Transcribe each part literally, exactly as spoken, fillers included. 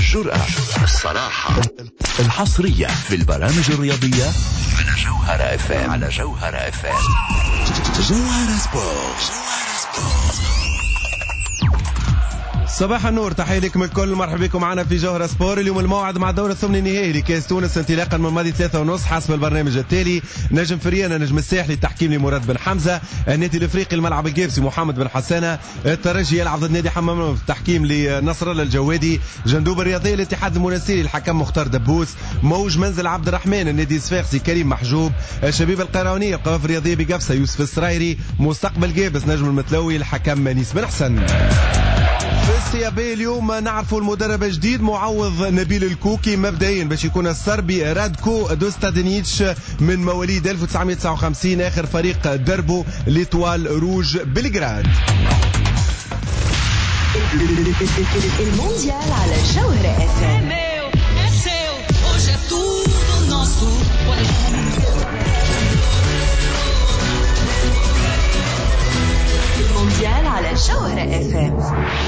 الجرأة، الصراحة، الحصرية في البرامج الرياضية على جوهرة اف ام. على جوهرة اف ام. جوهرة سبورت. صباح النور، تحية لكم الكل، مرحبا بكم معنا في جوهرة سبور. اليوم الموعد مع الدور الثمني النهائي لكاس تونس انطلاقا من ماضي ثلاثة ونص حسب البرنامج التالي: نجم فريانا نجم الساحلي التحكيم لمراد بن حمزة، النادي الافريقي الملعب الجابسي محمد بن حسانة، الترجي يلعب ضد نادي حمام في التحكيم لنصر الله الجوادي، جندوب الرياضية الاتحاد المنستيري الحكم مختار دبوس، موج منزل عبد الرحمن النادي الصفاقسي كريم محجوب، الشبيبة القيروانية القوافل الرياضية بقفصة يوسف السرايري، مستقبل جابس نجم المتلوي الحكم منيس بن حسن. في السيابي اليوم نعرفوا المدرب الجديد معوض نبيل الكوكي مبدئيا باش يكون السربي رادكو دوستادينيتش من مواليد ألف وتسعمائة وتسعة وخمسين، اخر فريق دربه ليتوال روج بلغراد. المونديال على جوهرة اف ام. المونديال على جوهرة اف ام.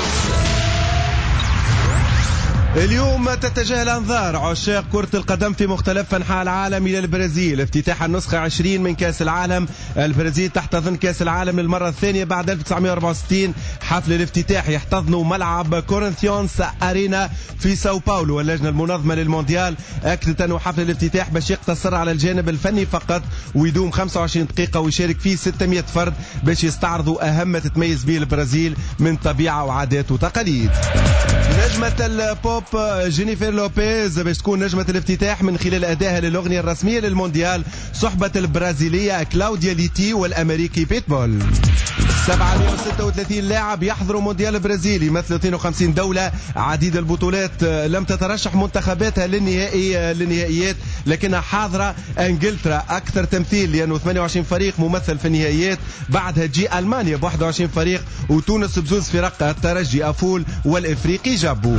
اليوم تتجه الأنظار عشاق كرة القدم في مختلف أنحاء العالم إلى البرازيل، افتتاح النسخة عشرين من كأس العالم. البرازيل تحتضن كأس العالم للمرة الثانية بعد ألف وتسعمائة وأربعة وستين. حفل الافتتاح يحتضن ملعب كورنثيونس أرينا في ساو باولو. واللجنة المنظمة للمونديال أكدت أنه حفل الافتتاح باش يقتصر على الجانب الفني فقط ويدوم خمسة وعشرين دقيقة ويشارك فيه ستمائة فرد باش يستعرضوا أهم ما تتميز به البرازيل من طبيعة وعادات وتقاليد. نجمة البوب جينيفر لوبيز باش تكون نجمة الافتتاح من خلال أدائها للأغنية الرسمية للمونديال صحبة البرازيلية كلاوديا ليتي والأمريكي بيتبول. سبعمائة وستة وثلاثين لاعب يحضروا مونديال البرازيل يمثل اثنين وخمسين دولة. عديد البطولات لم تترشح منتخباتها للنهائي للنهائيات لكنها حاضرة. انجلترا أكثر تمثيل لأنه ثمانية وعشرين فريق ممثل في النهائيات، بعدها تجي ألمانيا ب واحد وعشرين فريق وتونس بزوز فرق، الترجي أفول والإفريقي جابو.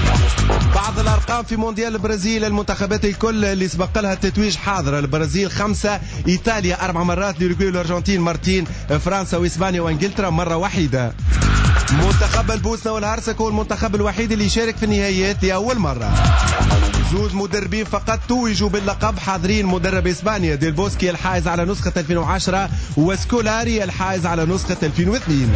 بعض الأرقام في مونديال البرازيل: المنتخبات الكل اللي سبق لها التتويج حاضرة: البرازيل خمسة، إيطاليا أربع مرات، الأوروغواي والأرجنتين مرتين، فرنسا وإسبانيا وإنجلترا مرة واحدة. منتخب البوسنة والهرسك هو المنتخب الوحيد اللي يشارك في النهائيات لأول مرة. زوز مدربين فقط توجوا باللقب حاضرين: مدرب إسبانيا ديل بوسكي الحائز على نسخة ألفين وعشرة وسكولاري الحائز على نسخة ألفين واثنين.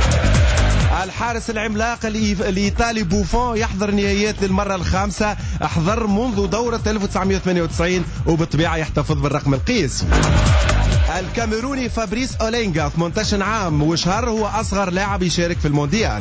الحارس العملاق الإيطالي بوفون يحضر نهائيات للمرة الخامسة، احضر منذ دورة ألف وتسعمائة وثمانية وتسعين وبالطبيعة يحتفظ بالرقم القياسي. الكاميروني فابريس أولينغا ثمانية عشر عام وشهر هو أصغر لاعب يشارك في المونديال.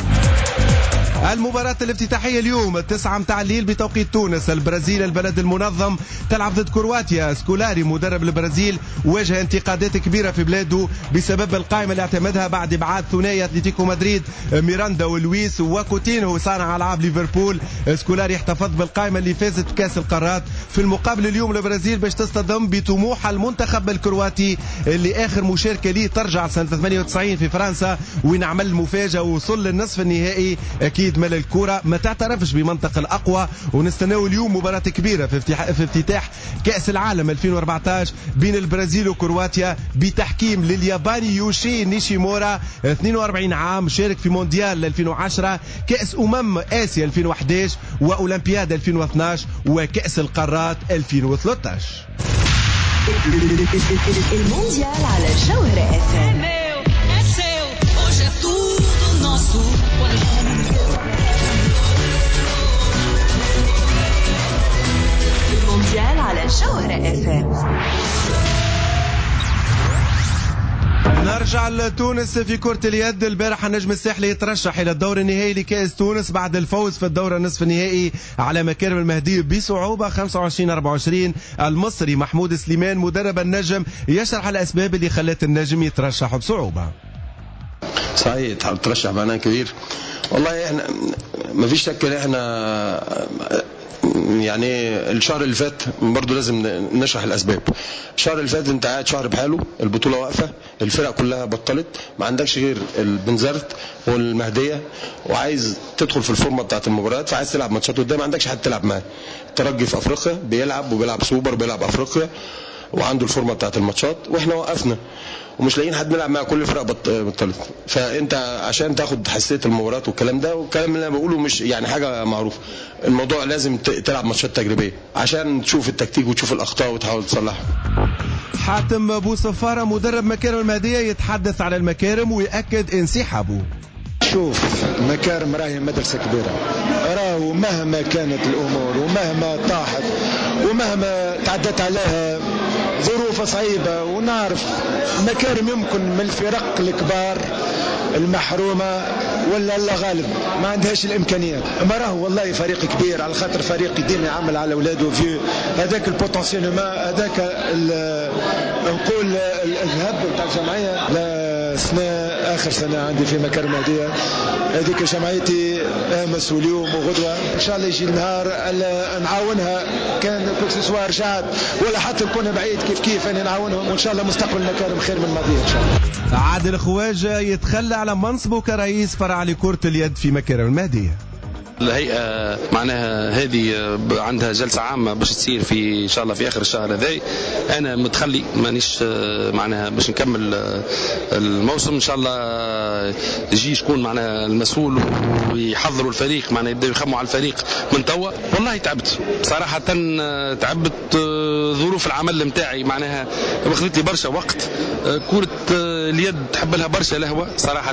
المباراة الافتتاحية اليوم التسعة متاع الليل بتوقيت تونس. البرازيل البلد المنظم تلعب ضد كرواتيا. سكولاري مدرب البرازيل واجه انتقادات كبيرة في بلاده بسبب القائمة اللي اعتمدها بعد ابعاد ثنائي اتلتيكو مدريد ميراندا ولويس وكوتينهو صانع العاب ليفربول. سكولاري احتفظ بالقائمة اللي فازت بكاس القارات. في المقابل اليوم البرازيل باش تصطدم بطموح المنتخب الكرواتي اللي اخر مشاركة ليه ترجع سنة ثمانية وتسعين في فرنسا وين عمل مفاجأة ووصل للنصف النهائي. اكيد مال الكرة ما تعترفش بمنطق الأقوى، ونستناو اليوم مباراة كبيرة في افتتاح, في افتتاح كأس العالم ألفين وأربعة عشر بين البرازيل وكرواتيا بتحكيم للياباني يوشي نيشيمورا اثنين وأربعين عام، شارك في مونديال ألفين وعشرة، كأس أمم آسيا ألفين وأحد عشر وأولمبياد ألفين واثني عشر وكأس القارات ألفين وثلاثة عشر. المونديال على جوهرة اف ام. المونديال على جوهرة اف ام. نرجع لتونس في كرة اليد. البارح النجم الساحلي يترشح إلى الدور النهائي لكأس تونس بعد الفوز في الدورة النصف النهائي على مكارم المهدي بصعوبة خمسة وعشرين أربعة وعشرين. المصري محمود سليمان مدرب النجم يشرح الأسباب اللي خلت النجم يترشح بصعوبة. صحيح ترشح معناه كبير. والله احنا ما فيش شك ان احنا يعني الشهر اللي فات برضو لازم نشرح الاسباب. الشهر اللي فات انت قاعد شهر بحاله، البطوله واقفه، الفرق كلها بطلت، ما عندكش غير البنزرت والمهديه وعايز تدخل في الفورمه بتاعت المباريات، فعايز تلعب ماتشات قدام، ما عندكش حد تلعب معاه. الترجي في افريقيا بيلعب وبيلعب سوبر بيلعب افريقيا، وعنده الفورمه بتاعت الماتشات، واحنا وقفنا ومش لاقيين حد نلعب مع كل الفرق بطلت. فانت عشان تاخد حساسيه المباراه والكلام ده، والكلام اللي انا بقوله مش يعني حاجه معروفه، الموضوع لازم تلعب ماتشات تجريبيه عشان تشوف التكتيك وتشوف الاخطاء وتحاول تصلحها. حاتم بوصفاره مدرب مكارم المهديه يتحدث عن المكارم ويأكد انسحابه. شوف مكارم راهي مدرسة كبيرة، راهو مهما كانت الأمور ومهما طاحت ومهما تعدت عليها ظروف صعيبة، ونعرف مكارم يمكن من الفرق الكبار المحرومة ولا لا غالب ما عندهاش الإمكانيات، ما راهو والله فريق كبير على خاطر فريق يديم يعمل على أولاده في هذاك البوتنسيال، ما هذاك نقول الذهب بتاع الجمعية. لا سنة آخر سنة عندي في مكارم المهدية، هذيك جمعيتي امس واليوم وغدوه ان شاء الله يجي النهار نعاونها، كان كوكسوار رجعت ولا حتى نكون بعيد كيف كيف انا نعاونهم، وان شاء الله مستقبل مكارم خير من الماضي ان شاء الله. عادل خواجه يتخلى على منصبه كرئيس فرع لكرة اليد في مكارم المهدية. الهيئة معناها هذه عندها جلسة عامة باش تصير في إن شاء الله في آخر الشهر هذا. أنا متخلي مانيش معناها باش نكمل الموسم إن شاء الله، يجي شكون معناها المسؤول ويحضروا الفريق، معناها يبدأوا يخموا على الفريق من توا. والله تعبت صراحة، تعبت، ظروف العمل متاعي معناها أخذت لي برشا وقت، كرة اليد تحب لها برشا لهوة صراحة.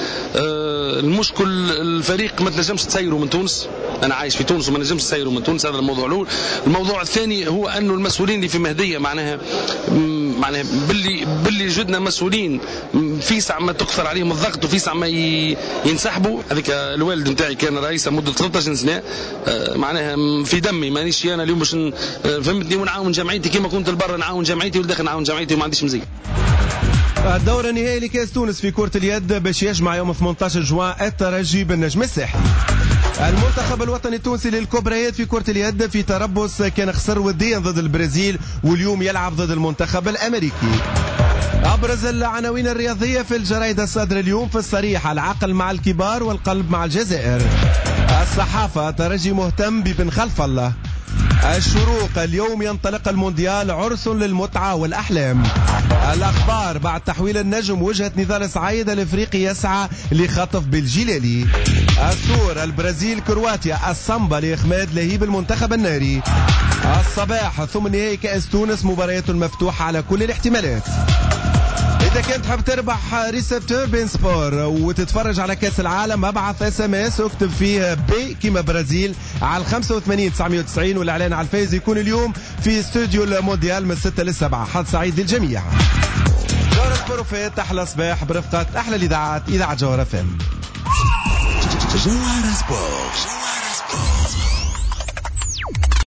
المشكل الفريق ما تنجمش تسيره من تونس، أنا عايش في تونس وما نجمش تسيره من تونس، هذا الموضوع الأول. الموضوع الثاني هو أنه المسؤولين اللي في مهدية معناها معناها باللي باللي جدنا مسؤولين في ساعة ما تكثر عليهم الضغط وفي ساعة ما ينسحبوا. هذيك الوالد نتاعي كان رئيسا مدة ثلاثة عشر سنة، معناها في دمي مانيش أنا اليوم باش فهمتني ونعاون جمعيتي كما كنت البر نعاون جمعيتي والداخل نعاون جمعيتي وما عنديش مزيد. الدور النهائي لكأس تونس في كرة اليد باش يجمع يوم ثمانية عشر جوان الترجي بالنجم الساحلي. المنتخب الوطني التونسي للكبريات في كرة اليد في تربص كان خسر وديا ضد البرازيل، واليوم يلعب ضد المنتخب الأمريكي. أبرز العناوين الرياضية في الجرائد الصادرة اليوم في الصريح: العقل مع الكبار والقلب مع الجزائر. الصحافة: ترجي مهتم ببن خلف الله. الشروق: اليوم ينطلق المونديال، عرس للمتعة والأحلام. الأخبار: بعد تحويل النجم وجهة نضال سعيد الإفريقي يسعى لخطف بالجلالي. السور: البرازيل كرواتيا، الصنبة لإخماد لهيب المنتخب الناري. الصباح: ثم نهائي كأس تونس، مباريات مفتوحة على كل الاحتمالات. إذا كنت تحب تربح ريسبتور بين سبور وتتفرج على كأس العالم، ابعث اس ام اس واكتب فيه بي كيما برازيل على خمسة وثمانين تسعمائة وتسعين، والإعلان على الفايز يكون اليوم في استوديو المونديال من ستة للسبعة. حظ سعيد للجميع. جوهر سبوروفيت، أحلى صباح برفقة أحلى الإذاعات، إذاعة جوهر اف ام. جوهر سبور.